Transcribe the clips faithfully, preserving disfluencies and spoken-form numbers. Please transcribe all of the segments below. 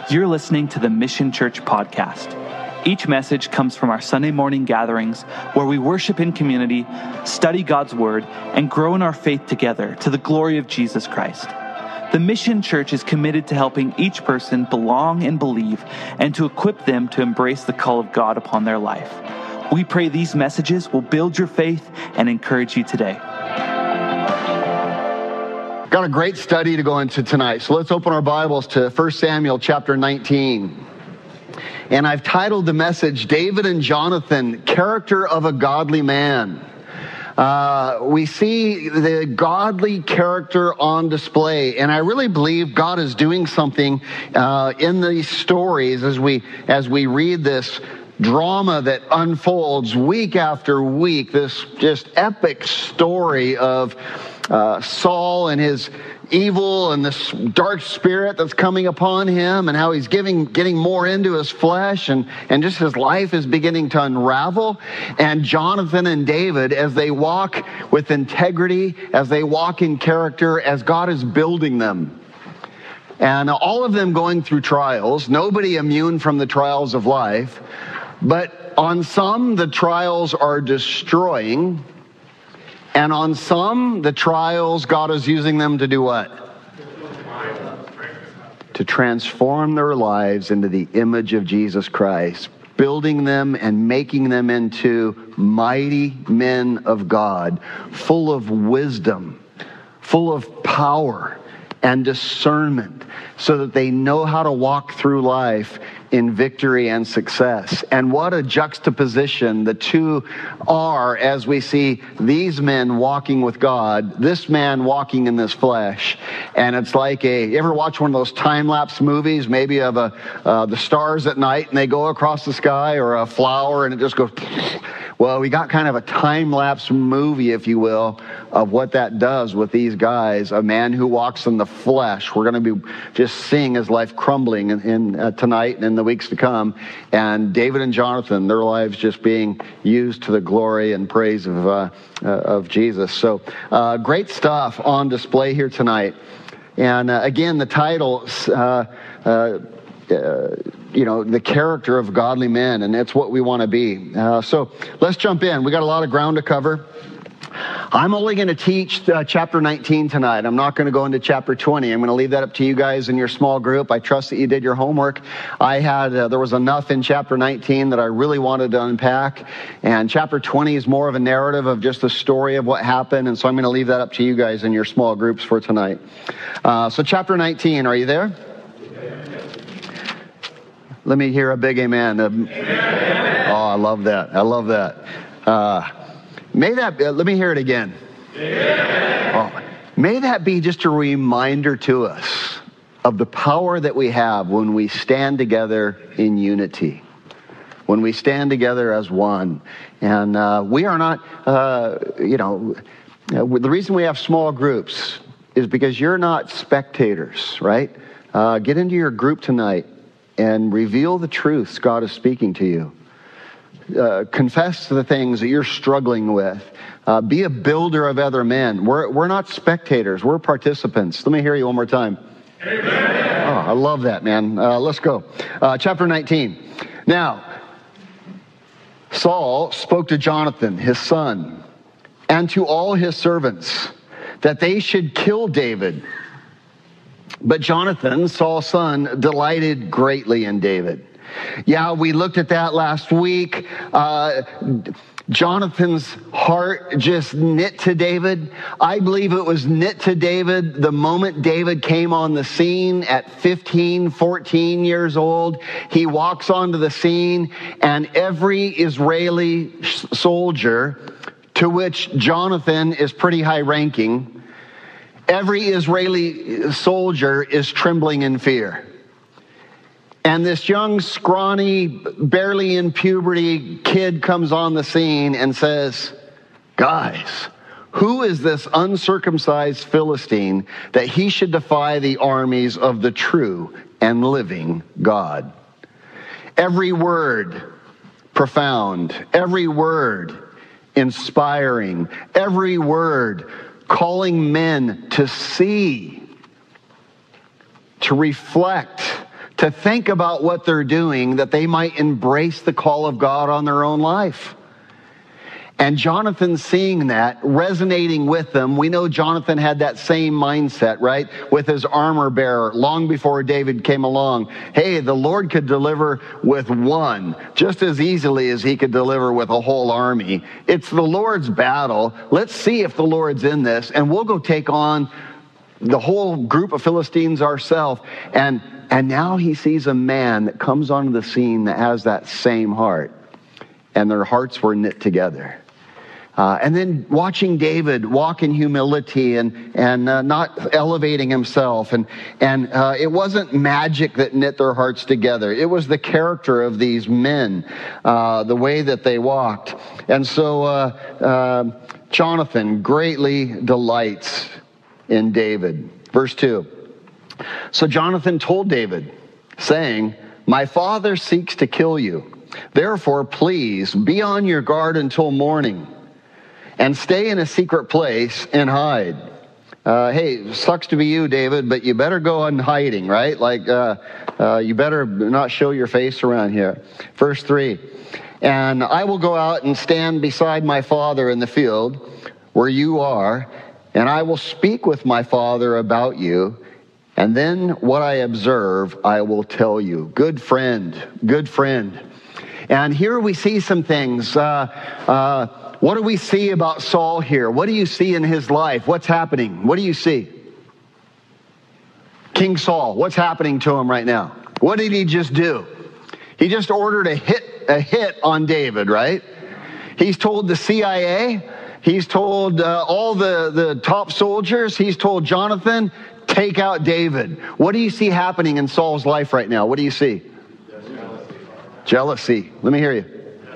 You're listening to the Mission Church podcast. Each message comes from our Sunday morning gatherings where we worship in community, study God's Word, and grow in our faith together to the glory of Jesus Christ. The Mission Church is committed to helping each person belong and believe, and to equip them to embrace the call of God upon their life. We pray these messages will build your faith and encourage you today. Got a great study to go into tonight. So let's open our Bibles to First Samuel chapter nineteen. And I've titled the message, David and Jonathan, Character of a Godly Man. Uh, we see the godly character on display, and I really believe God is doing something uh, in these stories as we as we read this drama that unfolds week after week. This just epic story of uh, Saul and his evil and this dark spirit that's coming upon him, and how he's giving, getting more into his flesh, and, and just his life is beginning to unravel. And Jonathan and David, as they walk with integrity, as they walk in character, as God is building them. And all of them going through trials, nobody immune from the trials of life. But on some, the trials are destroying. And on some, the trials, God is using them to do what? To transform their lives into the image of Jesus Christ, building them and making them into mighty men of God, full of wisdom, full of power and discernment, so that they know how to walk through life in victory and success. And what a juxtaposition the two are as we see these men walking with God, this man walking in this flesh. And it's like a, you ever watch one of those time-lapse movies, maybe of a uh, the stars at night, and they go across the sky, or a flower and it just goes. Well, we got kind of a time-lapse movie, if you will, of what that does with these guys. A man who walks in the flesh. We're going to be just seeing his life crumbling in, in uh, tonight and in the weeks to come. And David and Jonathan, their lives just being used to the glory and praise of uh, uh, of Jesus. So uh, great stuff on display here tonight. And uh, again, the title, uh, uh, uh, you know, the character of godly men, and that's what we want to be. Uh, so let's jump in. We got a lot of ground to cover. I'm only going to teach uh, chapter nineteen tonight. I'm not going to go into chapter twenty. I'm going to leave that up to you guys in your small group. I trust that you did your homework. I had, uh, there was enough in chapter nineteen that I really wanted to unpack. And chapter twenty is more of a narrative of just the story of what happened. And so I'm going to leave that up to you guys in your small groups for tonight. Uh, so chapter nineteen, are you there? Let me hear a big amen. amen. Oh, I love that. I love that. Uh, may that, uh, let me hear it again. Oh, may that be just a reminder to us of the power that we have when we stand together in unity, when we stand together as one. And uh, we are not, uh, you know, uh, the reason we have small groups is because you're not spectators, right? Uh, get into your group tonight and reveal the truths God is speaking to you. Uh, confess the things that you're struggling with. Uh, be a builder of other men. We're we're not spectators. We're participants. Let me hear you one more time. Amen. Oh, I love that, man. Uh, let's go. Uh, chapter nineteen. Now, Saul spoke to Jonathan, his son, and to all his servants, that they should kill David. But Jonathan, Saul's son, delighted greatly in David. Yeah, we looked at that last week. Uh, Jonathan's heart just knit to David. I believe it was knit to David the moment David came on the scene at fifteen, fourteen years old. He walks onto the scene, and every Israeli soldier, to which Jonathan is pretty high ranking, every Israeli soldier is trembling in fear. And this young, scrawny, barely in puberty kid comes on the scene and says, guys, who is this uncircumcised Philistine that he should defy the armies of the true and living God? Every word profound, every word inspiring, every word calling men to see, to reflect, to think about what they're doing, that they might embrace the call of God on their own life. And Jonathan seeing that, resonating with them. We know Jonathan had that same mindset, right? With his armor bearer long before David came along. Hey, the Lord could deliver with one just as easily as he could deliver with a whole army. It's the Lord's battle. Let's see if the Lord's in this, and we'll go take on the whole group of Philistines ourselves. And, and now he sees a man that comes onto the scene that has that same heart. And their hearts were knit together. Uh, and then watching David walk in humility and and uh, not elevating himself, and and uh, it wasn't magic that knit their hearts together. It was the character of these men, uh, the way that they walked. And so uh, uh, Jonathan greatly delights in David. Verse two. So Jonathan told David, saying, "My father seeks to kill you. Therefore, please be on your guard until morning. And stay in a secret place and hide." Uh, hey, sucks to be you, David, but you better go on hiding, right? Like, uh, uh, you better not show your face around here. Verse three. "And I will go out and stand beside my father in the field where you are, and I will speak with my father about you. And then what I observe, I will tell you." Good friend, good friend. And here we see some things. Uh, uh, What do we see about Saul here? What do you see in his life? What's happening? What do you see? King Saul, what's happening to him right now? What did he just do? He just ordered a hit, a hit on David, right? He's told the C I A, he's told uh, all the, the top soldiers, he's told Jonathan, take out David. What do you see happening in Saul's life right now? What do you see? Jealousy. Jealousy. Let me hear you.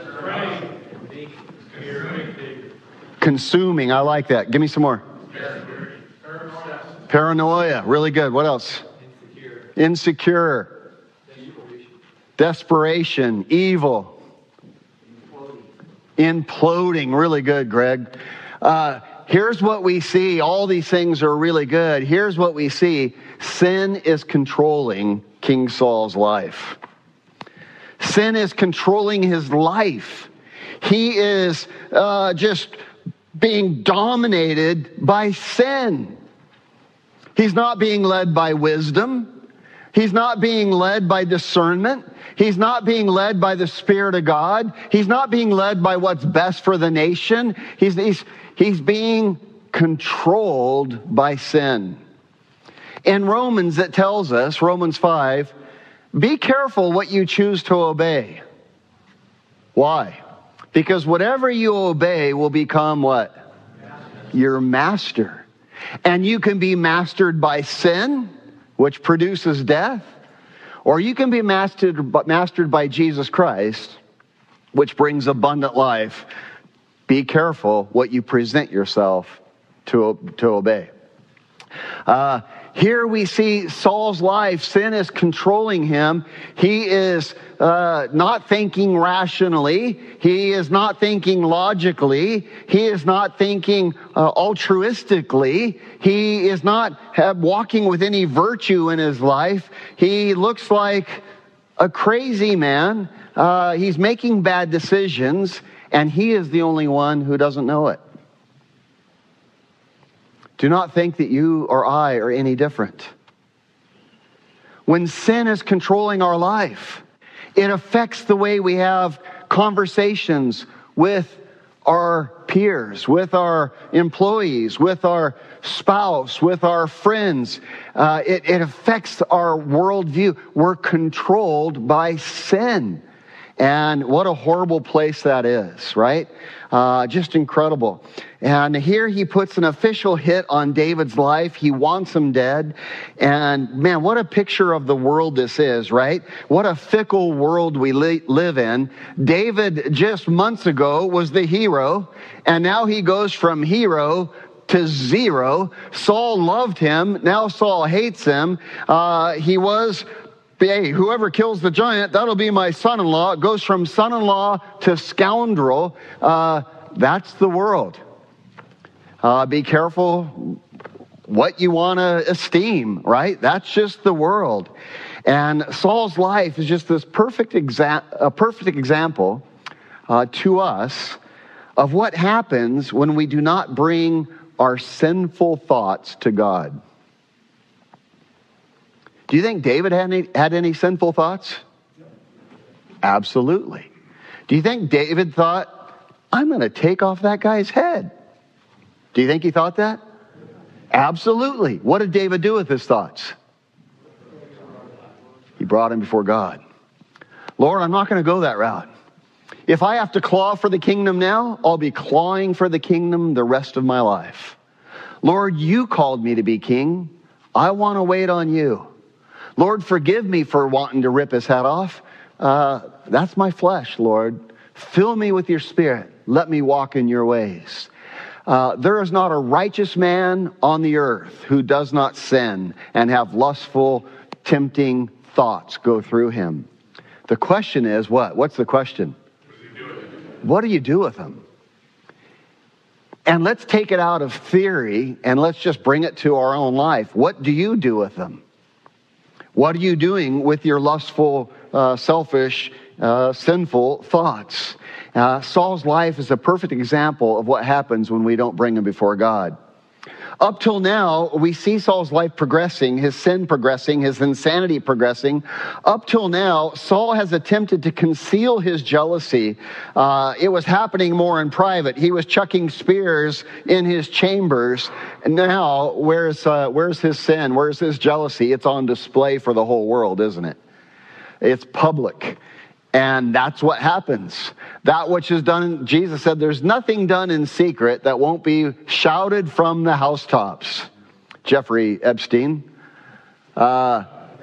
Consuming, I like that. Give me some more. Paranoia. Paranoia, really good. What else? Insecure. Insecure. Desperation. Desperation. Evil. Imploding. Imploding, really good, Greg. Uh, here's what we see. All these things are really good. Here's what we see. Sin is controlling King Saul's life. Sin is controlling his life. He is uh, just being dominated by sin. He's not being led by wisdom. He's not being led by discernment. He's not being led by the Spirit of God. He's not being led by what's best for the nation. He's, he's, he's being controlled by sin. In Romans, it tells us, Romans five, be careful what you choose to obey. Why? Because whatever you obey will become what? Your master. And you can be mastered by sin, which produces death, or you can be mastered, mastered by Jesus Christ, which brings abundant life. Be careful what you present yourself to, to obey. Uh, here we see Saul's life. Sin is controlling him. He is uh, not thinking rationally. He is not thinking logically. He is not thinking uh, altruistically. He is not have, walking with any virtue in his life. He looks like a crazy man. Uh, he's making bad decisions, and he is the only one who doesn't know it. Do not think that you or I are any different. When sin is controlling our life, it affects the way we have conversations with our peers, with our employees, with our spouse, with our friends. Uh, it, it affects our worldview. We're controlled by sin. And what a horrible place that is, right? Uh, just incredible. And here he puts an official hit on David's life. He wants him dead. And man, what a picture of the world this is, right? What a fickle world we li- live in. David just months ago was the hero, and now he goes from hero to zero. Saul loved him. Now Saul hates him. Uh, he was... Hey, whoever kills the giant, that'll be my son-in-law. It goes from son-in-law to scoundrel. Uh, that's the world. Uh, be careful what you want to esteem, right? That's just the world. And Saul's life is just this perfect exa- a perfect example uh, to us of what happens when we do not bring our sinful thoughts to God. Do you think David had any, had any sinful thoughts? Absolutely. Do you think David thought, I'm going to take off that guy's head? Do you think he thought that? Absolutely. What did David do with his thoughts? He brought him before God. Lord, I'm not going to go that route. If I have to claw for the kingdom now, I'll be clawing for the kingdom the rest of my life. Lord, you called me to be king. I want to wait on you. Lord, forgive me for wanting to rip his head off. Uh, that's my flesh, Lord. Fill me with your spirit. Let me walk in your ways. Uh, there is not a righteous man on the earth who does not sin and have lustful, tempting thoughts go through him. The question is what? What's the question? What do you do with them? And let's take it out of theory and let's just bring it to our own life. What do you do with them? What are you doing with your lustful, uh, selfish, uh, sinful thoughts? Uh, Saul's life is a perfect example of what happens when we don't bring him before God. Up till now, we see Saul's life progressing, his sin progressing, his insanity progressing. Up till now, Saul has attempted to conceal his jealousy. Uh, it was happening more in private. He was chucking spears in his chambers. And now, where's, uh, where's his sin? Where's his jealousy? It's on display for the whole world, isn't it? It's public. And that's what happens. That which is done, Jesus said, there's nothing done in secret that won't be shouted from the housetops. Jeffrey Epstein. Uh,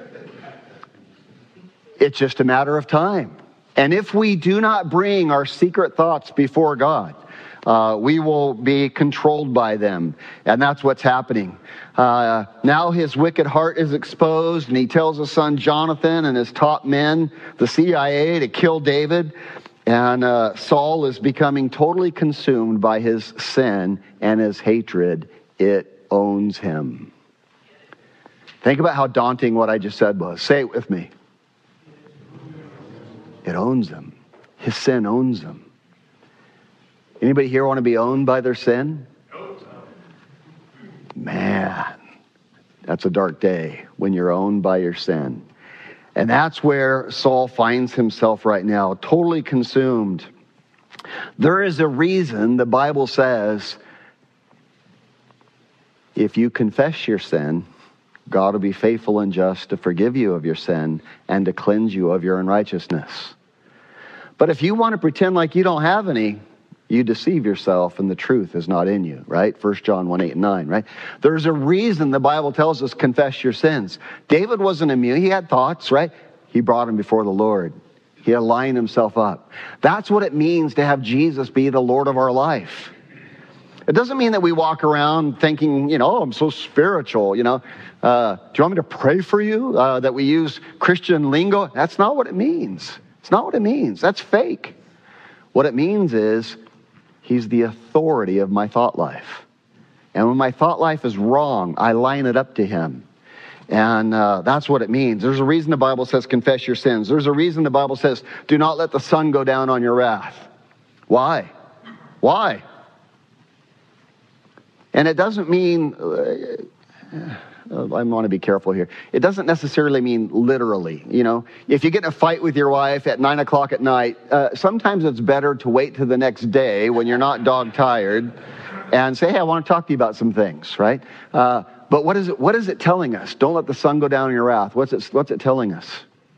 it's just a matter of time. And if we do not bring our secret thoughts before God, uh, we will be controlled by them. And that's what's happening. Uh, now his wicked heart is exposed, and he tells his son Jonathan and his top men, the C I A, to kill David. And uh, Saul is becoming totally consumed by his sin and his hatred. It owns him. Think about how daunting what I just said was. Say it with me. It owns him. His sin owns him. Anybody here want to be owned by their sin? Man, that's a dark day when you're owned by your sin. And that's where Saul finds himself right now, totally consumed. There is a reason the Bible says, if you confess your sin, God will be faithful and just to forgive you of your sin and to cleanse you of your unrighteousness. But if you want to pretend like you don't have any, you deceive yourself and the truth is not in you, right? First John one, eight, and nine, right? There's a reason the Bible tells us confess your sins. David wasn't immune. He had thoughts, right? He brought them before the Lord. He aligned himself up. That's what it means to have Jesus be the Lord of our life. It doesn't mean that we walk around thinking, you know, oh, I'm so spiritual, you know. Uh, do you want me to pray for you? Uh, that we use Christian lingo? That's not what it means. It's not what it means. That's fake. What it means is, He's the authority of my thought life. And when my thought life is wrong, I line it up to Him. And uh, that's what it means. There's a reason the Bible says confess your sins. There's a reason the Bible says do not let the sun go down on your wrath. Why? Why? And it doesn't mean, uh, I want to be careful here. It doesn't necessarily mean literally. You know, if you get in a fight with your wife at nine o'clock at night, uh, sometimes it's better to wait till the next day when you're not dog tired and say, hey, I want to talk to you about some things, right? Uh, but what is it? What is it telling us? Don't let the sun go down on your wrath. What's it? What's it telling us?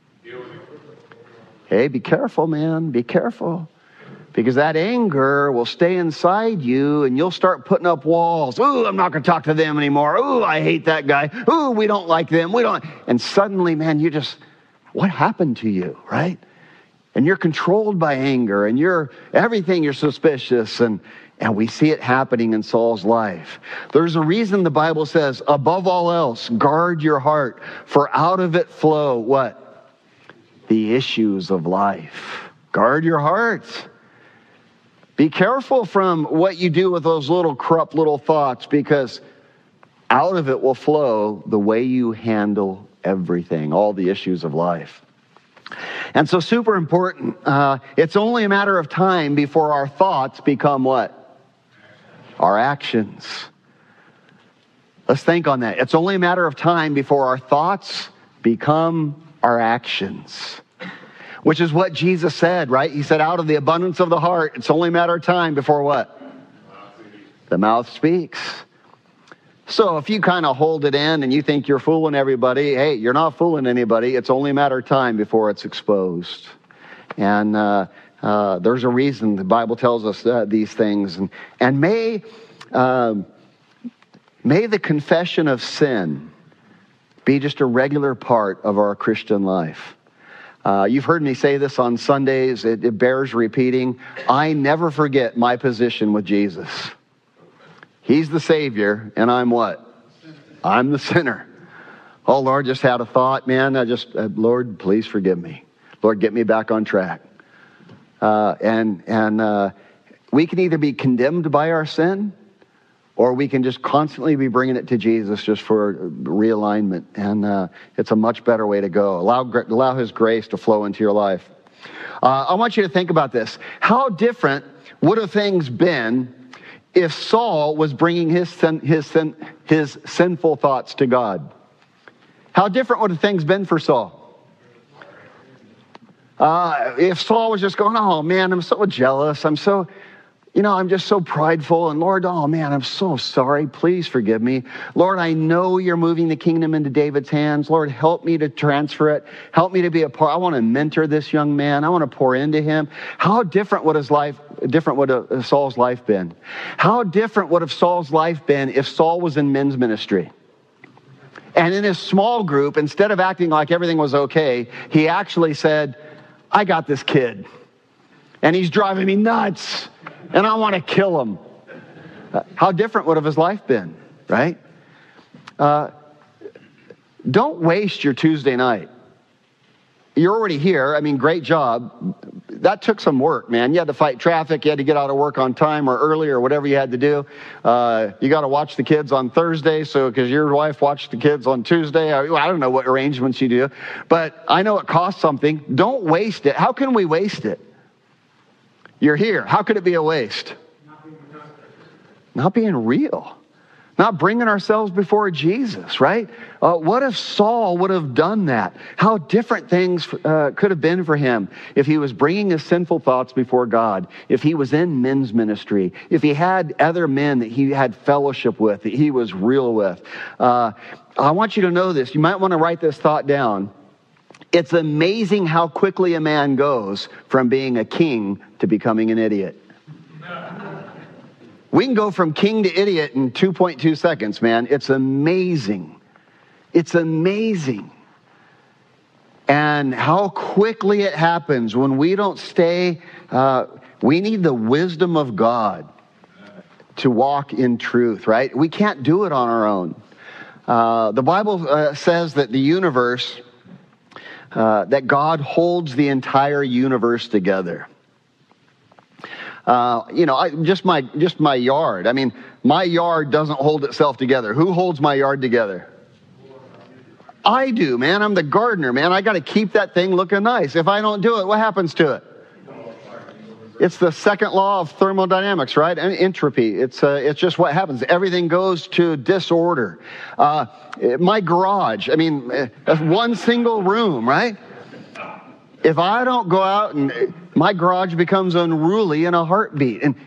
Hey, be careful, man. Be careful. Because that anger will stay inside you and you'll start putting up walls. Ooh, I'm not going to talk to them anymore. Ooh, I hate that guy. Ooh, we don't like them. We don't. And suddenly, man, you just, what happened to you, right? And you're controlled by anger and you're, everything you're suspicious. And, and we see it happening in Saul's life. There's a reason the Bible says, above all else, guard your heart, for out of it flow what? The issues of life. Guard your heart. Be careful from what you do with those little corrupt little thoughts, because out of it will flow the way you handle everything, all the issues of life. And so super important. Uh, it's only a matter of time before our thoughts become what? Our actions. Let's think on that. It's only a matter of time before our thoughts become our actions. Which is what Jesus said, right? He said, out of the abundance of the heart, it's only a matter of time before what? The mouth speaks. So if you kind of hold it in and you think you're fooling everybody, hey, you're not fooling anybody. It's only a matter of time before it's exposed. And uh, uh, there's a reason the Bible tells us uh, these things. And, and may, uh, may the confession of sin be just a regular part of our Christian life. Uh, you've heard me say this on Sundays. It, it bears repeating. I never forget my position with Jesus. He's the Savior, and I'm what? I'm the sinner. Oh, Lord, just had a thought, man. I just, uh, Lord, please forgive me. Lord, get me back on track. Uh, and and uh, we can either be condemned by our sin, or we can just constantly be bringing it to Jesus just for realignment. And uh, it's a much better way to go. Allow, allow His grace to flow into your life. Uh, I want you to think about this. How different would have things been if Saul was bringing his sin, his sin, his sinful thoughts to God? How different would have things been for Saul? Uh, if Saul was just going, oh man, I'm so jealous. I'm so, you know, I'm just so prideful. And Lord, oh man, I'm so sorry. Please forgive me. Lord, I know you're moving the kingdom into David's hands. Lord, help me to transfer it. Help me to be a part. I want to mentor this young man. I want to pour into him. How different would his life different would have Saul's life been? How different would have Saul's life been if Saul was in men's ministry? And in his small group, instead of acting like everything was okay, he actually said, I got this kid, and he's driving me nuts, and I want to kill him. Uh, how different would have his life been, right? Uh, don't waste your Tuesday night. You're already here. I mean, great job. That took some work, man. You had to fight traffic. You had to get out of work on time or early or whatever you had to do. Uh, you got to watch the kids on Thursday, so because your wife watched the kids on Tuesday. I, I don't know what arrangements you do, but I know it costs something. Don't waste it. How can we waste it? You're here. How could it be a waste? Not being, Not being real. Not bringing ourselves before Jesus, right? Uh, what if Saul would have done that? How different things uh, could have been for him if he was bringing his sinful thoughts before God, if he was in men's ministry, if he had other men that he had fellowship with, that he was real with. Uh, I want you to know this. You might want to write this thought down. It's amazing how quickly a man goes from being a king to becoming an idiot. We can go from king to idiot in two point two seconds, man. It's amazing. It's amazing. And how quickly it happens when we don't stay. Uh, we need the wisdom of God to walk in truth, right? We can't do it on our own. Uh, the Bible uh, says that the universe, uh, that God holds the entire universe together. Uh, you know, I, just my just my yard. I mean, my yard doesn't hold itself together. Who holds my yard together? I do, man. I'm the gardener, man. I got to keep that thing looking nice. If I don't do it, what happens to it? It's the second law of thermodynamics, right? And entropy. It's uh, it's just what happens. Everything goes to disorder. Uh, my garage. I mean, that's one single room, right? If I don't go out and my garage becomes unruly in a heartbeat. And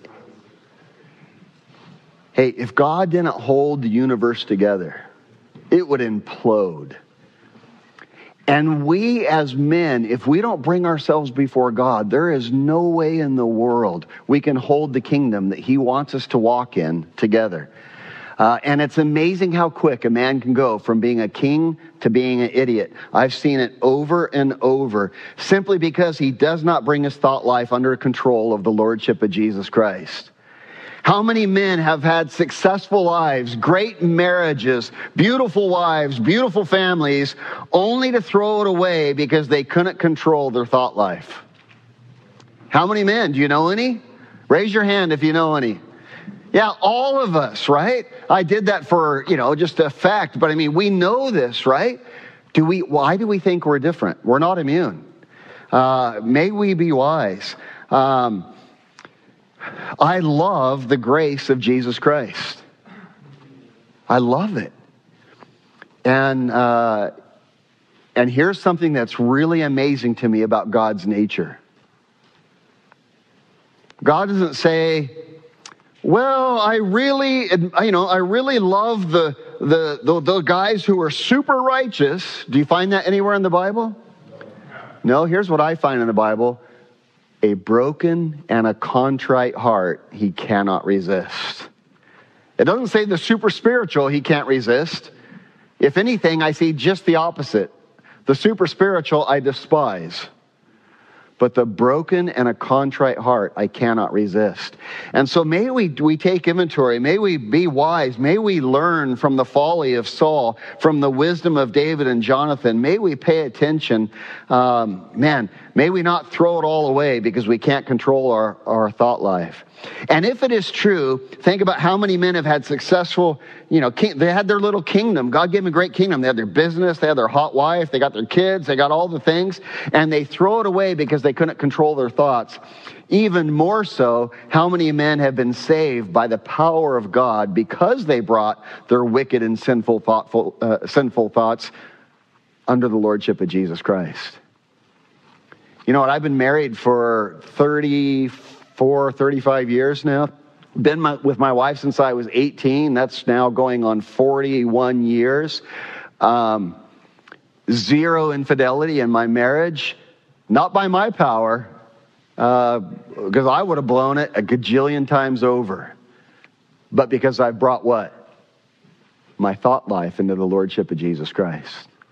hey, if God didn't hold the universe together, it would implode. And we as men, if we don't bring ourselves before God, there is no way in the world we can hold the kingdom that He wants us to walk in together. Uh, and it's amazing how quick a man can go from being a king to being an idiot. I've seen it over and over, simply because he does not bring his thought life under control of the lordship of Jesus Christ. How many men have had successful lives, great marriages, beautiful wives, beautiful families, only to throw it away because they couldn't control their thought life? How many men? Do you know any? Raise your hand if you know any. Yeah, all of us, right? I did that for, you know, just effect. But I mean, we know this, right? Do we, why do we think we're different? We're not immune. Uh, may we be wise. Um, I love the grace of Jesus Christ. I love it. And, uh, and here's something that's really amazing to me about God's nature. God doesn't say, well, I really, you know, I really love the, the, the, the guys who are super righteous. Do you find that anywhere in the Bible? No, here's what I find in the Bible. A broken and a contrite heart he cannot resist. It doesn't say the super spiritual he can't resist. If anything, I see just the opposite. The super spiritual I despise. But the broken and a contrite heart I cannot resist. And so may we, we take inventory. May we be wise. May we learn from the folly of Saul, from the wisdom of David and Jonathan. May we pay attention. Um, man, may we not throw it all away because we can't control our, our thought life. And if it is true, think about how many men have had successful, you know, king, they had their little kingdom. God gave them a great kingdom. They had their business, they had their hot wife, they got their kids, they got all the things, and they throw it away because they couldn't control their thoughts. Even more so, how many men have been saved by the power of God because they brought their wicked and sinful, thoughtful, uh, sinful thoughts under the lordship of Jesus Christ. You know what? I've been married for thirty-four, thirty-five years now. Been my, with my wife since I was eighteen. That's now going on forty-one years. Um, zero infidelity in my marriage. Not by my power, uh, because I would have blown it a gajillion times over. But because I brought what? My thought life into the lordship of Jesus Christ.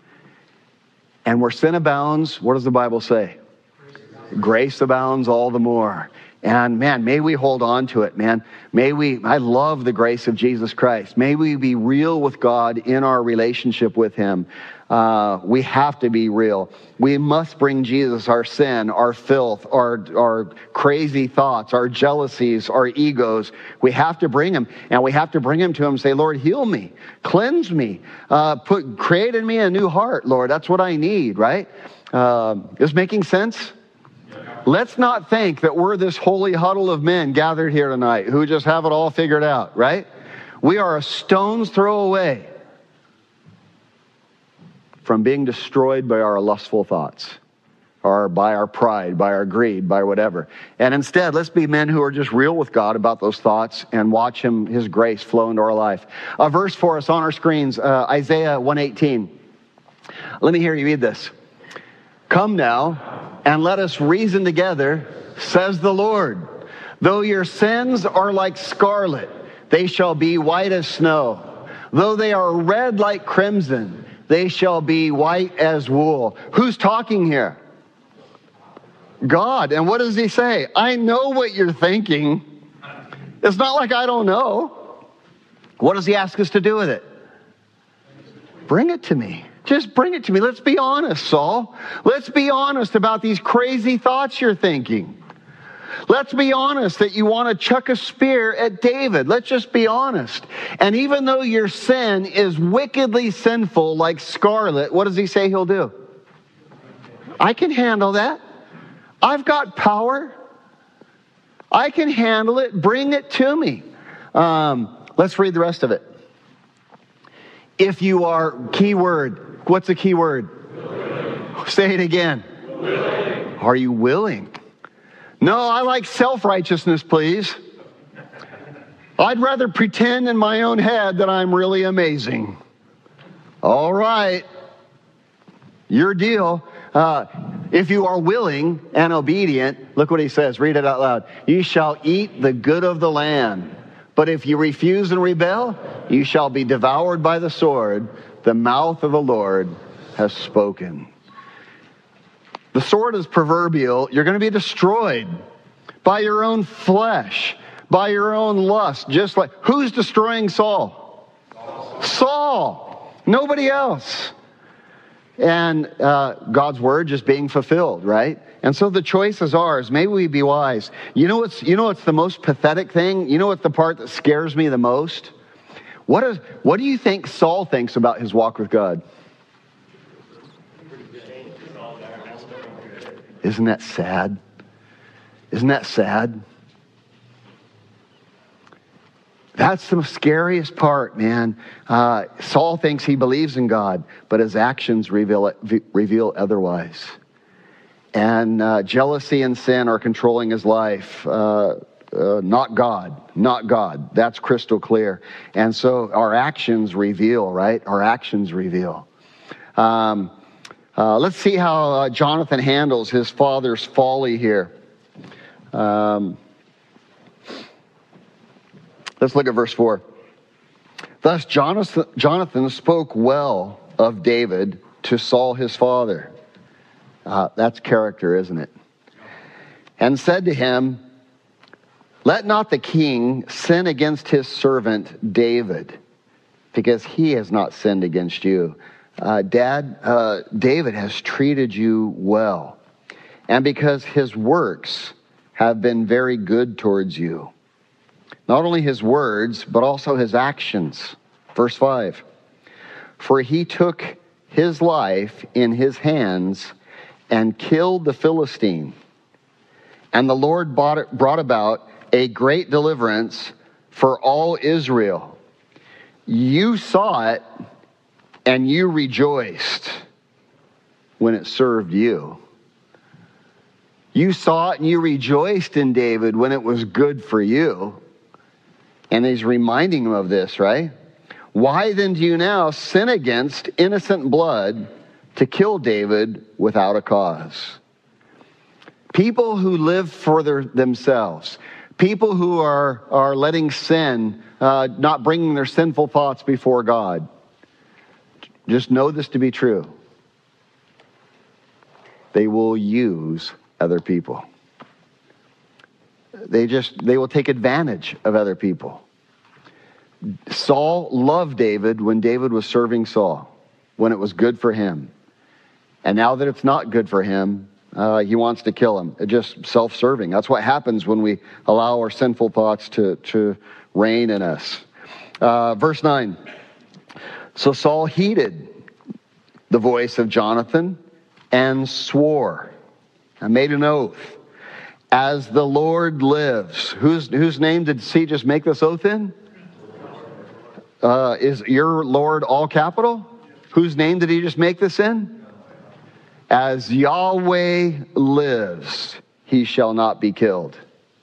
And where sin abounds, what does the Bible say? Grace abounds all the more. And man, may we hold on to it, man. May we, I love the grace of Jesus Christ. May we be real with God in our relationship with Him. Uh, we have to be real. We must bring Jesus our sin, our filth, our, our crazy thoughts, our jealousies, our egos. We have to bring Him, and we have to bring Him to Him and say, Lord, heal me, cleanse me, uh, put, create in me a new heart, Lord. That's what I need, right? Uh, is making sense? Let's not think that we're this holy huddle of men gathered here tonight who just have it all figured out, right? We are a stone's throw away from being destroyed by our lustful thoughts, or by our pride, by our greed, by whatever. And instead, let's be men who are just real with God about those thoughts and watch Him, His grace flow into our life. A verse for us on our screens, uh, Isaiah one eighteen. Let me hear you read this. Come now, and let us reason together, says the Lord. Though your sins are like scarlet, they shall be white as snow. Though they are red like crimson, they shall be white as wool. Who's talking here? God. And what does He say? I know what you're thinking. It's not like I don't know. What does He ask us to do with it? Bring it to me. Just bring it to me. Let's be honest, Saul. Let's be honest about these crazy thoughts you're thinking. Let's be honest that you want to chuck a spear at David. Let's just be honest. And even though your sin is wickedly sinful like scarlet, what does He say He'll do? I can handle that. I've got power. I can handle it. Bring it to me. Um, let's read the rest of it. If you are, key word. What's the key word? Willing. Say it again. Willing. Are you willing? No, I like self-righteousness, please. I'd rather pretend in my own head that I'm really amazing. All right. Your deal. Uh, if you are willing and obedient, look what He says. Read it out loud. You shall eat the good of the land. But if you refuse and rebel, you shall be devoured by the sword. The mouth of the Lord has spoken. The sword is proverbial. You're going to be destroyed by your own flesh, by your own lust. Just like, who's destroying Saul? Saul. Saul. Nobody else. And uh, God's word just being fulfilled, right? And so the choice is ours. May we be wise. You know what's, you know what's the most pathetic thing? You know what the part that scares me the most? What is, what do you think Saul thinks about his walk with God? Isn't that sad? Isn't that sad? That's the scariest part, man. Uh, Saul thinks he believes in God, but his actions reveal, reveal otherwise. And uh, jealousy and sin are controlling his life. Uh, uh, not God. Not God. That's crystal clear. And so our actions reveal, right? Our actions reveal. Um, uh, let's see how uh, Jonathan handles his father's folly here. Um, let's look at verse four. Thus Jonathan, Jonathan spoke well of David to Saul his father. Uh, that's character, isn't it? And said to him, let not the king sin against his servant David, because he has not sinned against you. Uh, Dad, uh, David has treated you well, and because his works have been very good towards you. Not only his words, but also his actions. Verse five. For he took his life in his hands and killed the Philistine. And the Lord brought about a great deliverance for all Israel. You saw it and you rejoiced when it served you. You saw it and you rejoiced in David when it was good for you. And he's reminding him of this, right? Why then do you now sin against innocent blood to kill David without a cause? People who live for their, themselves, people who are, are letting sin, uh, not bringing their sinful thoughts before God, just know this to be true. They will use other people. They just, they will take advantage of other people. Saul loved David when David was serving Saul, when it was good for him. And now that it's not good for him, uh, he wants to kill him. It's just self-serving. That's what happens when we allow our sinful thoughts to, to reign in us. Uh, verse nine. So Saul heeded the voice of Jonathan and swore. I made an oath. As the Lord lives. Whose, whose name did he just make this oath in? Uh, is your Lord all capital? Whose name did he just make this in? As Yahweh lives, he shall not be killed.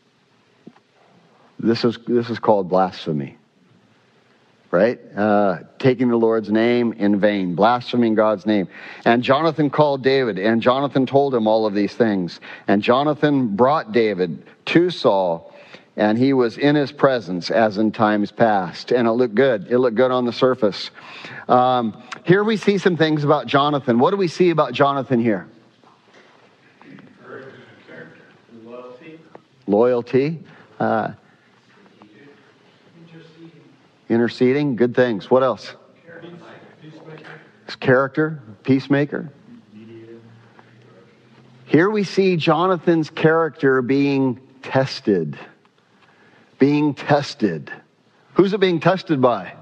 This is this is called blasphemy, right? Uh, taking the Lord's name in vain, blaspheming God's name. And Jonathan called David, and Jonathan told him all of these things. And Jonathan brought David to Saul, and he was in his presence as in times past. And it looked good. It looked good on the surface. Um, here we see some things about Jonathan. What do we see about Jonathan here? Loyalty. Loyalty. Uh, interceding. Good things. What else? His character. Peacemaker. Here we see Jonathan's character being tested. Being tested. Who's it being tested by?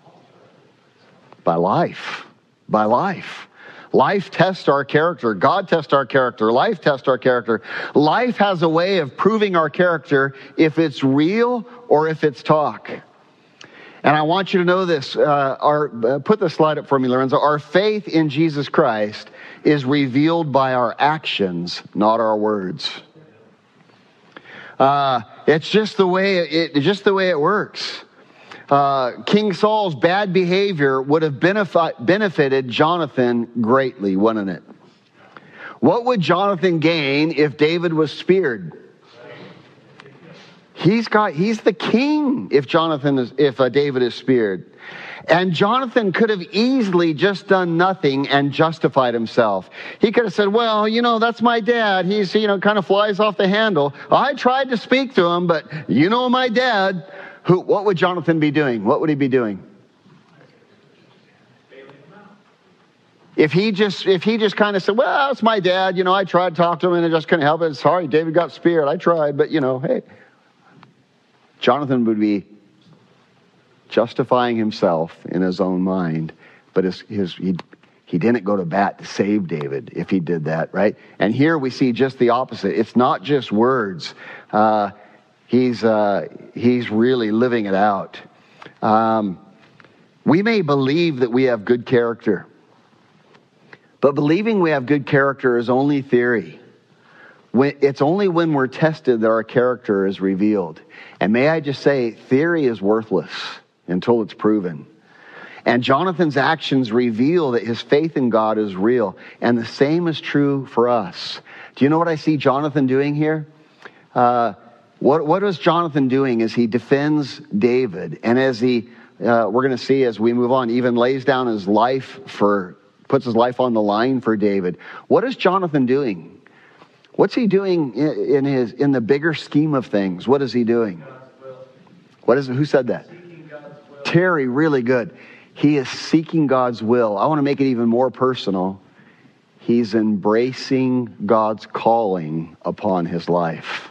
By life. By life. Life tests our character. God tests our character. Life tests our character. Life has a way of proving our character if it's real or if it's talk. And I want you to know this. Uh, our, uh, put the slide up for me, Lorenzo. Our faith in Jesus Christ is revealed by our actions, not our words. Uh, it's just the way it, it just the way it works. Uh, King Saul's bad behavior would have benefit, benefited Jonathan greatly, wouldn't it? What would Jonathan gain if David was speared? He's got he's the king if Jonathan is if uh, David is speared. And Jonathan could have easily just done nothing and justified himself. He could have said, well, you know, that's my dad. He's, you know, kind of flies off the handle. I tried to speak to him, but you know my dad. Who? What would Jonathan be doing? What would he be doing? If he just if he just kind of said, well, it's my dad. You know, I tried to talk to him and I just couldn't help it. Sorry, David got speared. I tried, but, you know, hey. Jonathan would be justifying himself in his own mind, but his, his he, he didn't go to bat to save David if he did that, right? And here we see just the opposite. It's not just words. Uh, he's uh, he's really living it out. Um, we may believe that we have good character, but believing we have good character is only theory. When, it's only when we're tested that our character is revealed. And may I just say, theory is worthless until it's proven. And Jonathan's actions reveal that his faith in God is real. And the same is true for us. Do you know what I see Jonathan doing here? Uh, what, what is Jonathan doing as he defends David? And as he, uh, we're going to see as we move on, even lays down his life for, puts his life on the line for David. What is Jonathan doing? What's he doing in his in the bigger scheme of things? What is he doing? What is it? Who said that? Terry, really good. He is seeking God's will. I want to make it even more personal. He's embracing God's calling upon his life.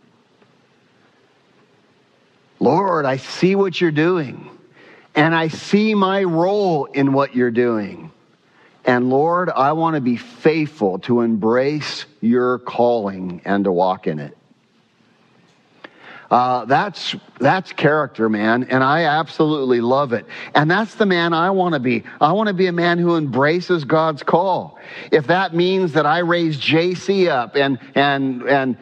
Lord, I see what you're doing, and I see my role in what you're doing. And Lord, I want to be faithful to embrace your calling and to walk in it. Uh, that's that's character, man, and I absolutely love it. And that's the man I want to be. I want to be a man who embraces God's call. If that means that I raise J C up and and and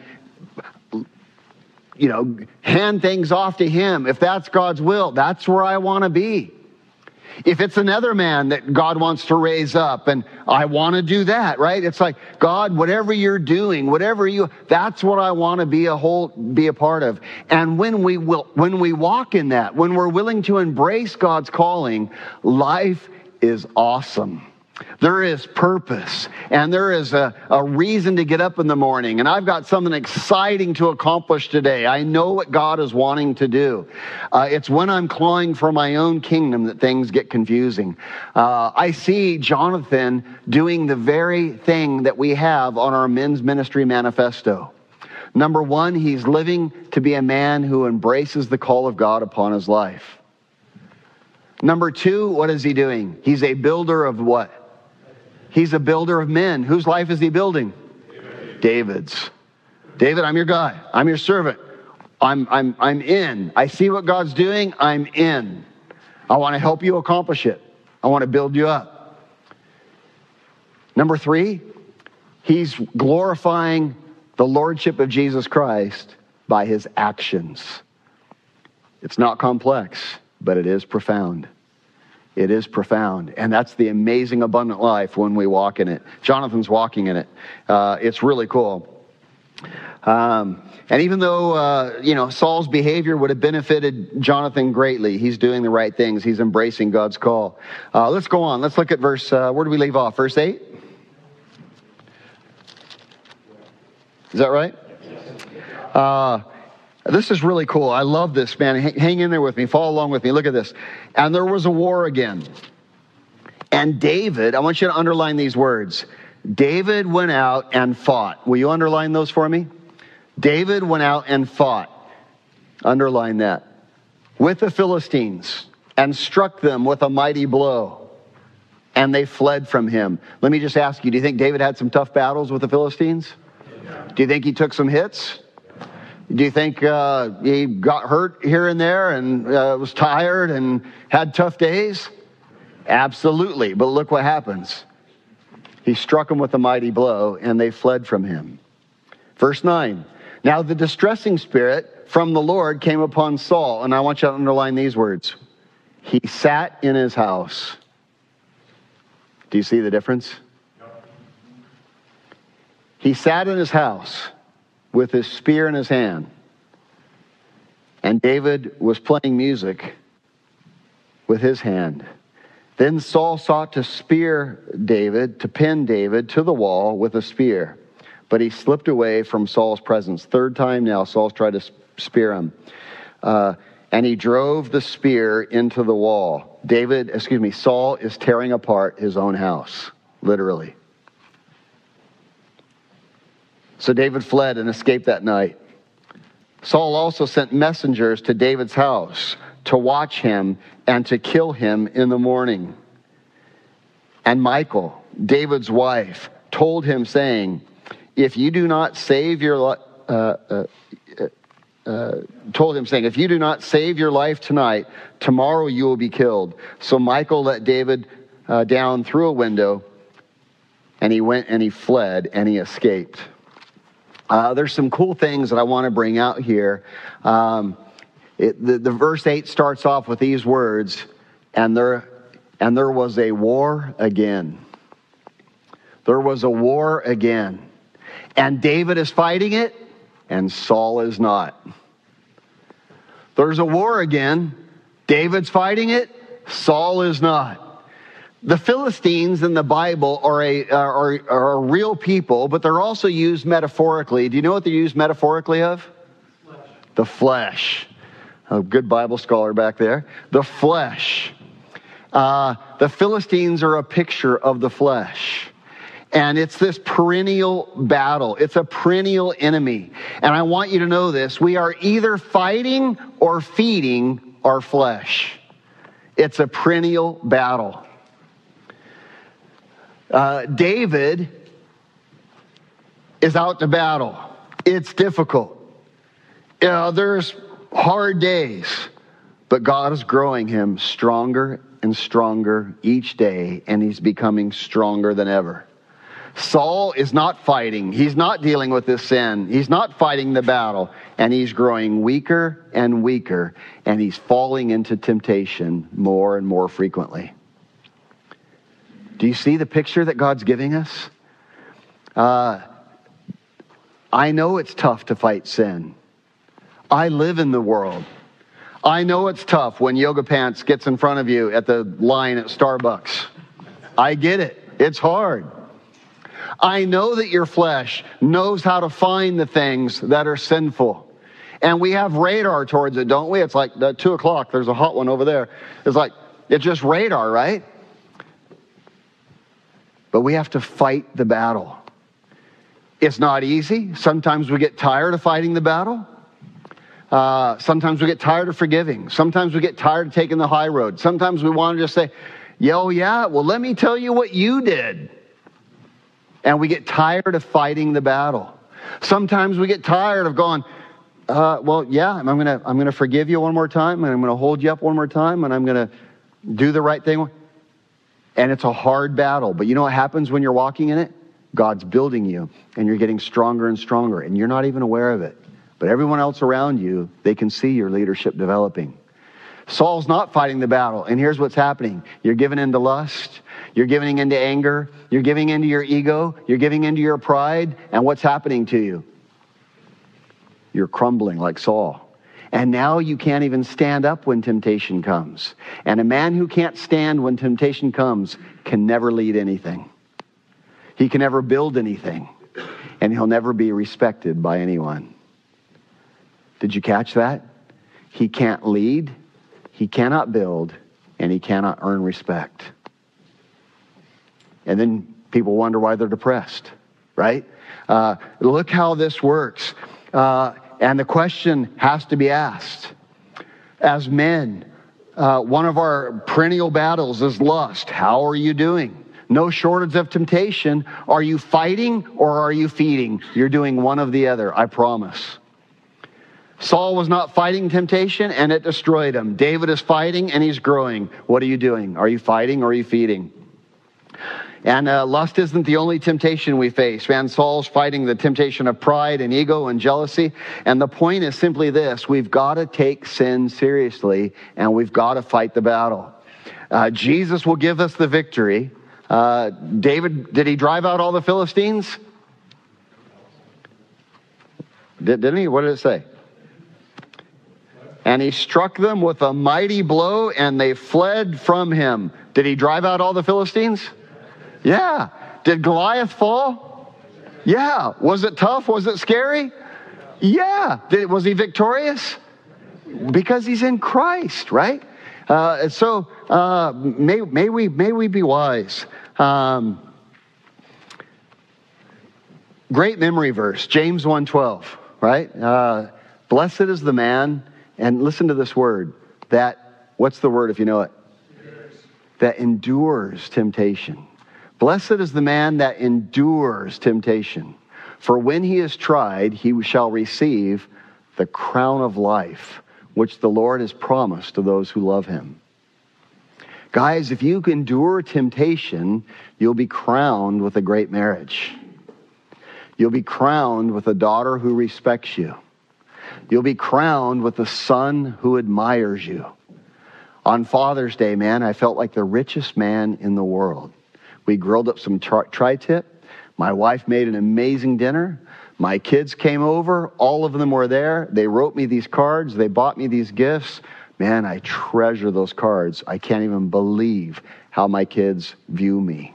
you know hand things off to him, if that's God's will, that's where I want to be. If it's another man that God wants to raise up, and I want to do that, right? It's like, God, whatever you're doing, whatever you, that's what I want to be a whole, be a part of. And when we will, when we walk in that, when we're willing to embrace God's calling, life is awesome. There is purpose, and there is a, a reason to get up in the morning. And I've got something exciting to accomplish today. I know what God is wanting to do. Uh, it's when I'm clawing for my own kingdom that things get confusing. Uh, I see Jonathan doing the very thing that we have on our men's ministry manifesto. Number one, he's living to be a man who embraces the call of God upon his life. Number two, what is he doing? He's a builder of what? He's a builder of men. Whose life is he building? David. David's. David, I'm your guy. I'm your servant. I'm, I'm, I'm in. I see what God's doing. I'm in. I want to help you accomplish it. I want to build you up. Number three, he's glorifying the lordship of Jesus Christ by his actions. It's not complex, but it is profound. It is profound. And that's the amazing abundant life when we walk in it. Jonathan's walking in it. Uh, it's really cool. Um, and even though, uh, you know, Saul's behavior would have benefited Jonathan greatly, he's doing the right things. He's embracing God's call. Uh, let's go on. Let's look at verse, uh, where do we leave off? Verse eight? Is that right? Uh, This is really cool. I love this, man. Hang in there with me. Follow along with me. Look at this. And there was a war again. And David, I want you to underline these words. David went out and fought. Will you underline those for me? David went out and fought. Underline that. With the Philistines, and struck them with a mighty blow. And they fled from him. Let me just ask you, do you think David had some tough battles with the Philistines? Do you think he took some hits? Do you think uh, he got hurt here and there and uh, was tired and had tough days? Absolutely. But look what happens. He struck them with a mighty blow, and they fled from him. Verse nine. Now the distressing spirit from the Lord came upon Saul. And I want you to underline these words. He sat in his house. Do you see the difference? He sat in his house with his spear in his hand. And David was playing music with his hand. Then Saul sought to spear David, to pin David to the wall with a spear. But he slipped away from Saul's presence. Third time now, Saul's tried to spear him. Uh, and he drove the spear into the wall. David, excuse me, Saul is tearing apart his own house, literally. So David fled and escaped that night. Saul also sent messengers to David's house to watch him and to kill him in the morning. And Michal, David's wife, told him, saying, if you do not save your life, uh, uh, uh, told him, saying, if you do not save your life tonight, tomorrow you will be killed. So Michal let David uh, down through a window, and he went and he fled and he escaped. Uh, there's some cool things that I want to bring out here. Um, it, the, the verse eight starts off with these words, and there, and there was a war again. There was a war again. And David is fighting it, and Saul is not. There's a war again. David's fighting it. Saul is not. The Philistines in the Bible are a are, are a real people, but they're also used metaphorically. Do you know what they're used metaphorically of? Flesh. The flesh. A good Bible scholar back there. The flesh. Uh, the Philistines are a picture of the flesh. And it's this perennial battle. It's a perennial enemy. And I want you to know this. We are either fighting or feeding our flesh. It's a perennial battle. Uh, David is out to battle. It's difficult. You know, there's hard days. But God is growing him stronger and stronger each day. And he's becoming stronger than ever. Saul is not fighting. He's not dealing with this sin. He's not fighting the battle. And he's growing weaker and weaker. And he's falling into temptation more and more frequently. Do you see the picture that God's giving us? Uh, I know it's tough to fight sin. I live in the world. I know it's tough when Yoga Pants gets in front of you at the line at Starbucks. I get it. It's hard. I know that your flesh knows how to find the things that are sinful. And we have radar towards it, don't we? It's like at two o'clock, there's a hot one over there. It's like, it's just radar, right? But we have to fight the battle. It's not easy. Sometimes we get tired of fighting the battle. Uh, sometimes we get tired of forgiving. Sometimes we get tired of taking the high road. Sometimes we want to just say, yeah, oh yeah, well, let me tell you what you did. And we get tired of fighting the battle. Sometimes we get tired of going, uh, well, yeah, I'm going to I'm going to forgive you one more time, and I'm going to hold you up one more time, and I'm going to do the right thing. And it's a hard battle. But you know what happens when you're walking in it? God's building you, and you're getting stronger and stronger, and you're not even aware of it. But everyone else around you, they can see your leadership developing. Saul's not fighting the battle, and here's what's happening. You're giving into lust. You're giving into anger. You're giving into your ego. You're giving into your pride. And what's happening to you? You're crumbling like Saul. And now you can't even stand up when temptation comes. And a man who can't stand when temptation comes can never lead anything. He can never build anything. And he'll never be respected by anyone. Did you catch that? He can't lead, he cannot build, and he cannot earn respect. And then people wonder why they're depressed, right? Uh, look how this works. Uh, and the question has to be asked. As men, uh, one of our perennial battles is lust. How are you doing? No shortage of temptation. Are you fighting or are you feeding? You're doing one of the other, I promise. Saul was not fighting temptation and it destroyed him. David is fighting and he's growing. What are you doing? Are you fighting or are you feeding? And uh, lust isn't the only temptation we face. Man, Saul's fighting the temptation of pride and ego and jealousy. And the point is simply this. We've got to take sin seriously and we've got to fight the battle. Uh, Jesus will give us the victory. Uh, David, did he drive out all the Philistines? Did, didn't he? What did it say? And he struck them with a mighty blow and they fled from him. Did he drive out all the Philistines? Yeah. Did Goliath fall? Yeah. Was it tough? Was it scary? Yeah. Did, was he victorious? Because he's in Christ, right? Uh, so uh, may, may we may we be wise. Um, great memory verse, James one twelve, right? Uh, Blessed is the man, and listen to this word, that, what's the word if you know it? Endures. That endures temptation. Blessed is the man that endures temptation. For when he is tried, he shall receive the crown of life, which the Lord has promised to those who love him. Guys, if you endure temptation, you'll be crowned with a great marriage. You'll be crowned with a daughter who respects you. You'll be crowned with a son who admires you. On Father's Day, man, I felt like the richest man in the world. We grilled up some tri- tri-tip. My wife made an amazing dinner. My kids came over. All of them were there. They wrote me these cards. They bought me these gifts. Man, I treasure those cards. I can't even believe how my kids view me.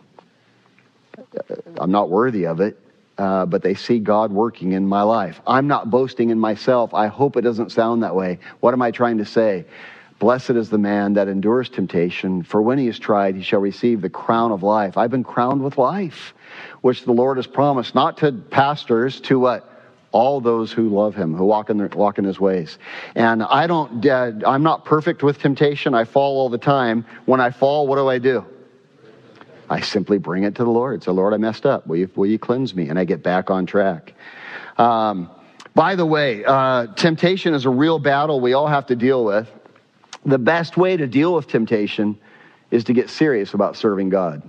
I'm not worthy of it, uh, but they see God working in my life. I'm not boasting in myself. I hope it doesn't sound that way. What am I trying to say? Blessed is the man that endures temptation, for when he is tried, he shall receive the crown of life. I've been crowned with life, which the Lord has promised, not to pastors, to what? All those who love him, who walk in their, walk in his ways. And I don't, uh, I'm not perfect with temptation. I fall all the time. When I fall, what do I do? I simply bring it to the Lord. Say, Lord, I messed up. Will you, will you cleanse me? And I get back on track. Um, by the way, uh, temptation is a real battle we all have to deal with. The best way to deal with temptation is to get serious about serving God.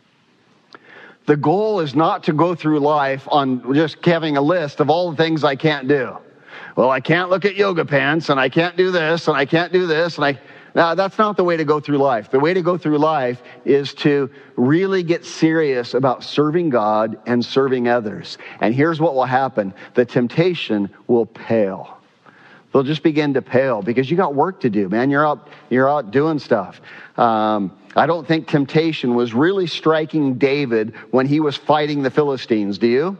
The goal is not to go through life on just having a list of all the things I can't do. Well, I can't look at yoga pants, and I can't do this, and I can't do this, and I... Now, that's not the way to go through life. The way to go through life is to really get serious about serving God and serving others. And here's what will happen. The temptation will pale. They'll just begin to pale because you got work to do, man. You're out, you're out doing stuff. Um, I don't think temptation was really striking David when he was fighting the Philistines. Do you?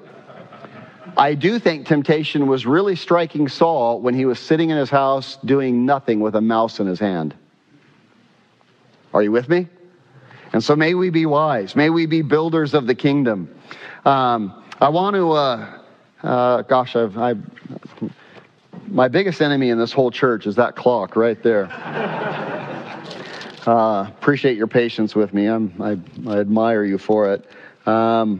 I do think temptation was really striking Saul when he was sitting in his house doing nothing with a mouse in his hand. Are you with me? And so may we be wise. May we be builders of the kingdom. Um, I want to, uh, uh, gosh, I've, I, my biggest enemy in this whole church is that clock right there. Uh, appreciate your patience with me. I'm, I, I admire you for it. Um,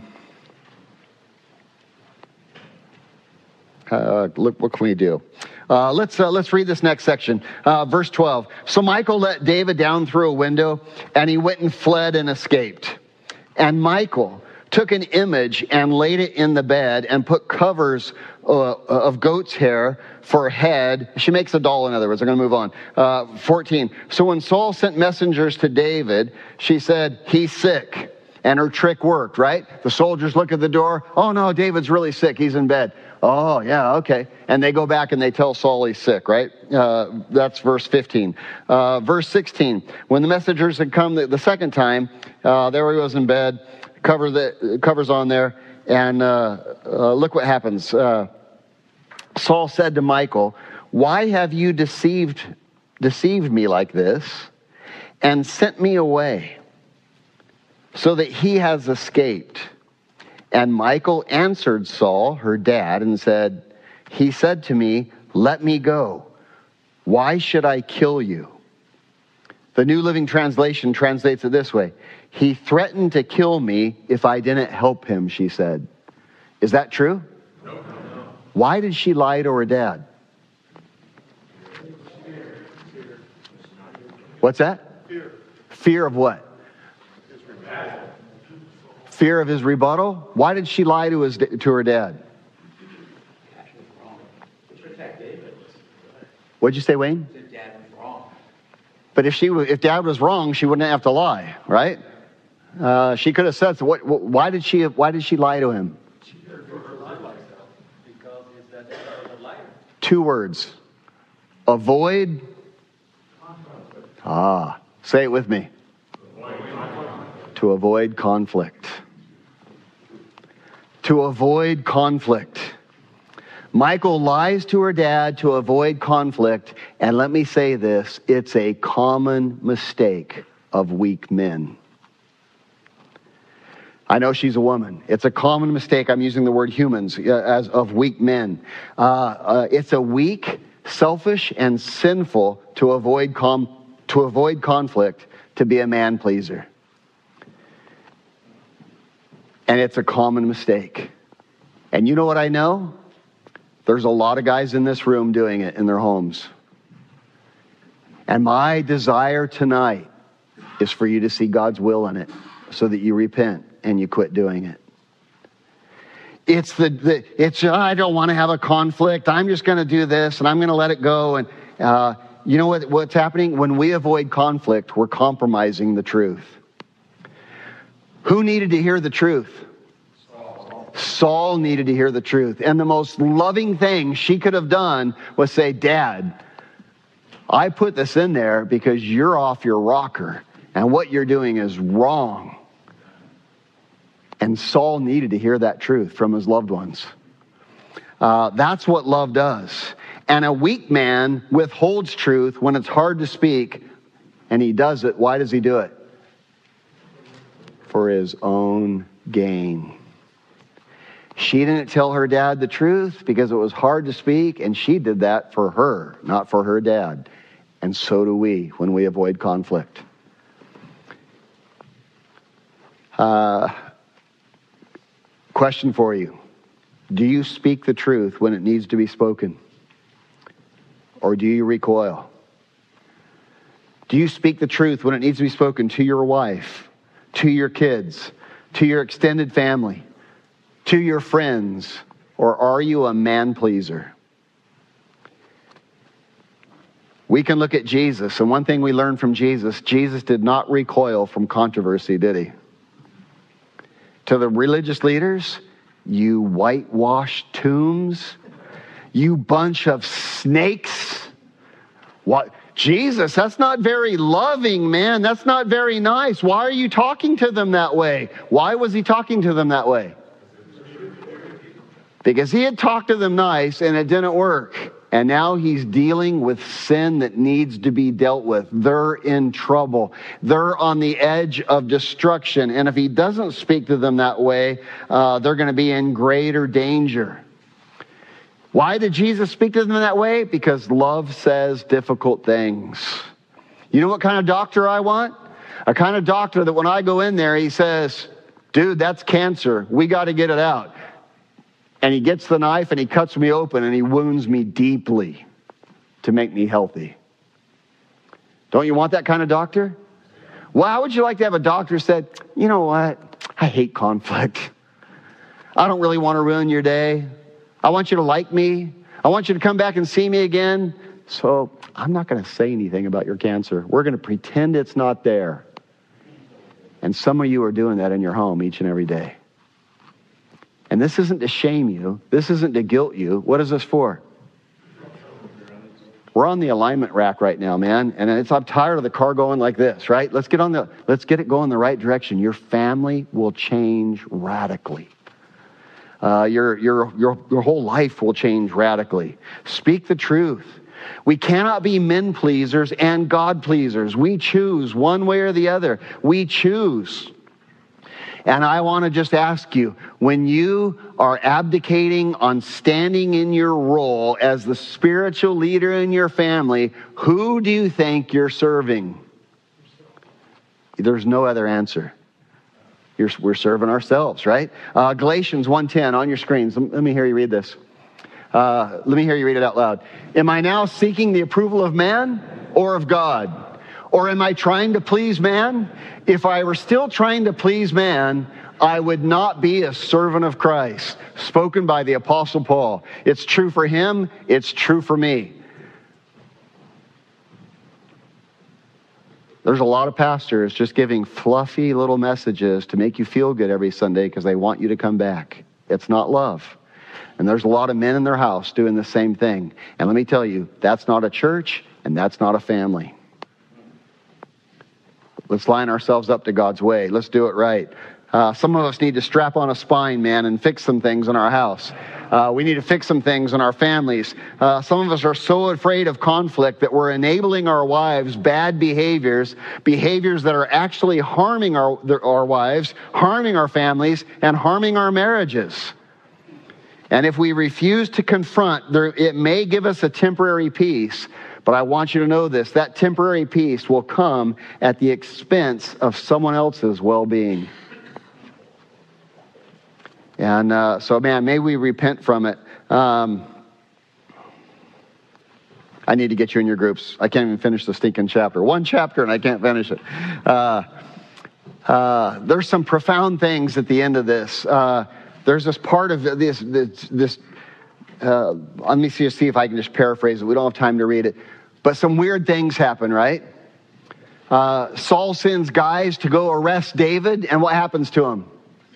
uh, look, what can we do? Uh, let's uh, let's read this next section, uh, verse twelve. So Michal let David down through a window, and he went and fled and escaped. And Michal took an image and laid it in the bed and put covers uh, of goat's hair for a head. She makes a doll, in other words. I'm going to move on. Uh, fourteen. So when Saul sent messengers to David, she said, he's sick. And her trick worked, right? The soldiers look at the door. Oh, no, David's really sick. He's in bed. Oh, yeah, okay. And they go back and they tell Saul he's sick, right? Uh, that's verse fifteen. Uh, verse sixteen. When the messengers had come the, the second time, uh, there he was in bed, cover the covers on there, and uh, uh, look what happens. Uh, Saul said to Michal, "Why have you deceived deceived me like this, and sent me away, so that he has escaped?" And Michal answered Saul, her dad, and said, "He said to me, 'Let me go. Why should I kill you?'" The New Living Translation translates it this way: "He threatened to kill me if I didn't help him," she said. Is that true? No. no, no. Why did she lie to her dad? What's that? Fear. Fear of what? Fear of his rebuttal? Why did she lie to his to her dad? What'd you say, Wayne? Dad was wrong. But if she if dad was wrong, she wouldn't have to lie, right? Uh, she could have said, so what, why did she why did she lie to him? Two words. Avoid. Ah, say it with me. To avoid conflict. To avoid conflict. Michal lies to her dad to avoid conflict. And let me say this, it's a common mistake of weak men. I know she's a woman. It's a common mistake. I'm using the word humans uh, as of weak men. Uh, uh, it's a weak selfish and sinful to avoid com- to avoid conflict, to be a man pleaser. And it's a common mistake. And you know what I know? There's a lot of guys in this room doing it in their homes. And my desire tonight is for you to see God's will in it so that you repent and you quit doing it. It's the, the it's, I don't want to have a conflict. I'm just going to do this and I'm going to let it go. And uh, you know what, what's happening? When we avoid conflict, we're compromising the truth. Who needed to hear the truth? Saul. Saul needed to hear the truth. And the most loving thing she could have done was say, Dad, I put this in there because you're off your rocker and what you're doing is wrong. And Saul needed to hear that truth from his loved ones. Uh, that's what love does. And a weak man withholds truth when it's hard to speak, and he does it. Why does he do it? For his own gain. She didn't tell her dad the truth because it was hard to speak, and she did that for her, not for her dad. And so do we when we avoid conflict. Uh, question for you. Do you speak the truth when it needs to be spoken? Or do you recoil? Do you speak the truth when it needs to be spoken to your wife, to your kids, to your extended family, to your friends? Or are you a man pleaser? We can look at Jesus, and one thing we learn from Jesus, Jesus did not recoil from controversy, did he? To the religious leaders, you whitewashed tombs, you bunch of snakes. What? Jesus, that's not very loving, man. That's not very nice. Why are you talking to them that way? Why was he talking to them that way? Because he had talked to them nice and it didn't work. And now he's dealing with sin that needs to be dealt with. They're in trouble. They're on the edge of destruction. And if he doesn't speak to them that way, uh, they're going to be in greater danger. Why did Jesus speak to them that way? Because love says difficult things. You know what kind of doctor I want? A kind of doctor that when I go in there, he says, dude, that's cancer. We got to get it out. And he gets the knife and he cuts me open and he wounds me deeply to make me healthy. Don't you want that kind of doctor? Well, how would you like to have a doctor who said, you know what? I hate conflict. I don't really want to ruin your day. I want you to like me. I want you to come back and see me again. So I'm not going to say anything about your cancer. We're going to pretend it's not there. And some of you are doing that in your home each and every day. And this isn't to shame you. This isn't to guilt you. What is this for? We're on the alignment rack right now, man. And it's, I'm tired of the car going like this, right? Let's get on the, let's get it going the right direction. Your family will change radically. Uh, your, your, your, your whole life will change radically. Speak the truth. We cannot be men pleasers and God pleasers. We choose one way or the other. We choose. And I want to just ask you, when you are abdicating on standing in your role as the spiritual leader in your family, who do you think you're serving? There's no other answer. You're, we're serving ourselves, right? Uh, Galatians one ten on your screens. Let me hear you read this. Uh, let me hear you read it out loud. Am I now seeking the approval of man or of God? Or am I trying to please man? If I were still trying to please man, I would not be a servant of Christ. Spoken by the Apostle Paul. It's true for him. It's true for me. There's a lot of pastors just giving fluffy little messages to make you feel good every Sunday because they want you to come back. It's not love. And there's a lot of men in their house doing the same thing. And let me tell you, that's not a church and that's not a family. Let's line ourselves up to God's way. Let's do it right. Uh, some of us need to strap on a spine, man, and fix some things in our house. Uh, we need to fix some things in our families. Uh, some of us are so afraid of conflict that we're enabling our wives bad behaviors, behaviors that are actually harming our, our wives, harming our families, and harming our marriages. And if we refuse to confront, there, it may give us a temporary peace, but I want you to know this, that temporary peace will come at the expense of someone else's well-being. And uh, so, man, may we repent from it. Um, I need to get you in your groups. I can't even finish the stinking chapter. One chapter and I can't finish it. Uh, uh, there's some profound things at the end of this. Uh, there's this part of this, this, this uh, let me see, see if I can just paraphrase it. We don't have time to read it. But some weird things happen, right? Uh, Saul sends guys to go arrest David, and what happens to him?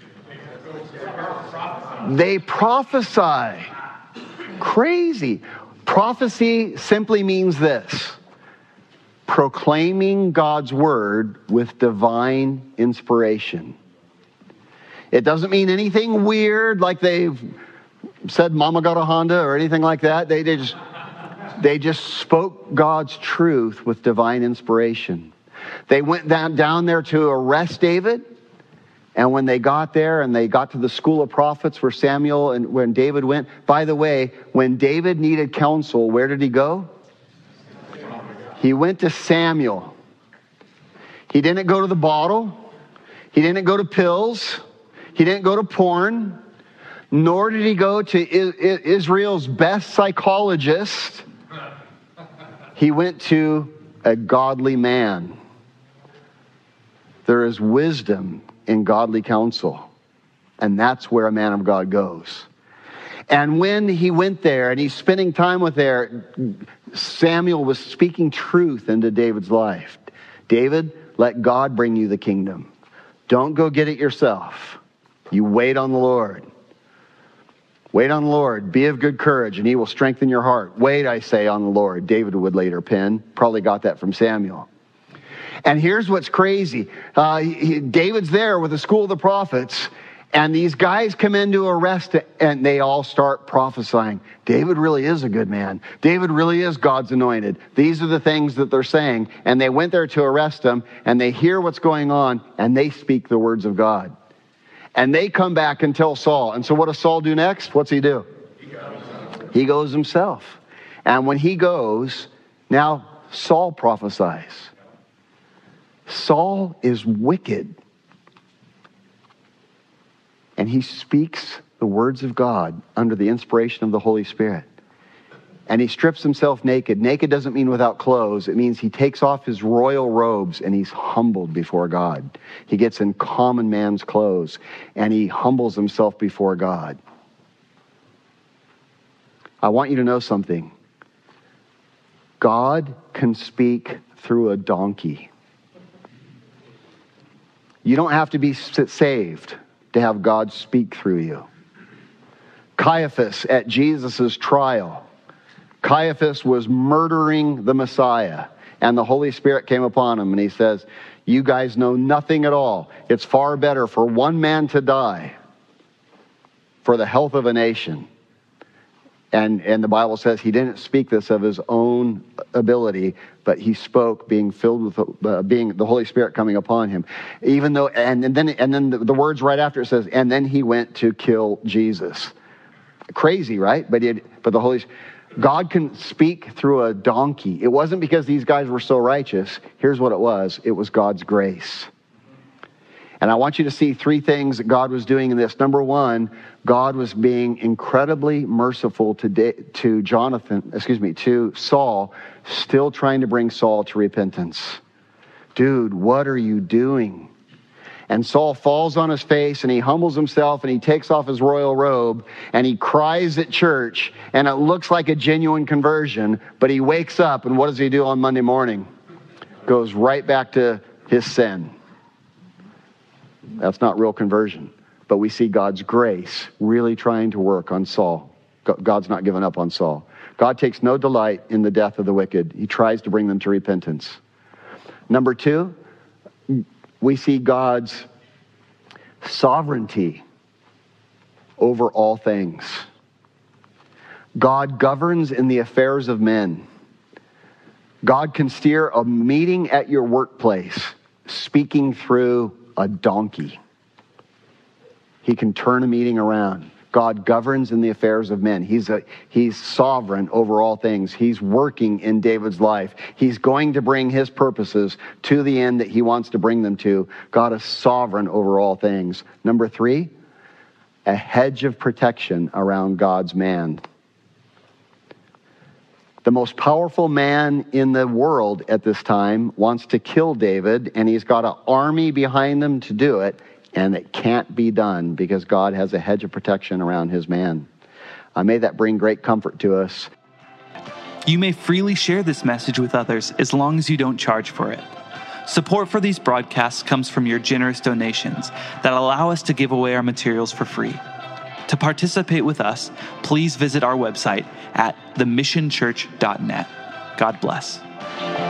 They prophesy. Crazy. Prophecy simply means this: proclaiming God's word with divine inspiration. It doesn't mean anything weird like they've said Mama got a Honda or anything like that. They, they just they just spoke God's truth with divine inspiration. They went down, down there to arrest David. And when they got there and they got to the school of prophets where Samuel and when David went, by the way, when David needed counsel, where did he go? He went to Samuel. He didn't go to the bottle. He didn't go to pills. He didn't go to porn. Nor did he go to Israel's best psychologist. He went to a godly man. There is wisdom in godly counsel. And that's where a man of God goes. And when he went there and he's spending time with there, Samuel was speaking truth into David's life. David, let God bring you the kingdom. Don't go get it yourself. You wait on the Lord. Wait on the Lord. Be of good courage, and he will strengthen your heart. Wait, I say, on the Lord. David would later pen. Probably got that from Samuel. And here's what's crazy. Uh, he, David's there with the school of the prophets, and these guys come in to arrest it, and they all start prophesying. David really is a good man. David really is God's anointed. These are the things that they're saying. And they went there to arrest him, and they hear what's going on, and they speak the words of God. And they come back and tell Saul. And so what does Saul do next? What's he do? He goes, he goes himself. And when he goes, now Saul prophesies. Saul is wicked. And he speaks the words of God under the inspiration of the Holy Spirit. And he strips himself naked. Naked doesn't mean without clothes. It means he takes off his royal robes and he's humbled before God. He gets in common man's clothes and he humbles himself before God. I want you to know something. God can speak through a donkey. You don't have to be saved to have God speak through you. Caiaphas at Jesus' trial. Caiaphas was murdering the Messiah, and the Holy Spirit came upon him, and he says, you guys know nothing at all. It's far better for one man to die for the health of a nation. And, and the Bible says he didn't speak this of his own ability, but he spoke being filled with uh, being the Holy Spirit coming upon him. Even though, and, and then and then the, the words right after it says, and then he went to kill Jesus. Crazy, right? But he had, but the Holy God can speak through a donkey. It wasn't because these guys were so righteous. Here's what it was. It was God's grace. And I want you to see three things that God was doing in this. Number one, God was being incredibly merciful to, to Jonathan, excuse me, to Saul, still trying to bring Saul to repentance. Dude, what are you doing? And Saul falls on his face and he humbles himself and he takes off his royal robe and he cries at church and it looks like a genuine conversion, but he wakes up and what does he do on Monday morning? Goes right back to his sin. That's not real conversion. But we see God's grace really trying to work on Saul. God's not given up on Saul. God takes no delight in the death of the wicked. He tries to bring them to repentance. Number two, we see God's sovereignty over all things. God governs in the affairs of men. God can steer a meeting at your workplace, speaking through a donkey. He can turn a meeting around. God governs in the affairs of men. He's a, he's sovereign over all things. He's working in David's life. He's going to bring his purposes to the end that he wants to bring them to. God is sovereign over all things. Number three, a hedge of protection around God's man. The most powerful man in the world at this time wants to kill David, and he's got an army behind him to do it, and it can't be done because God has a hedge of protection around his man. Uh, may that bring great comfort to us. You may freely share this message with others as long as you don't charge for it. Support for these broadcasts comes from your generous donations that allow us to give away our materials for free. To participate with us, please visit our website at the mission church dot net. God bless.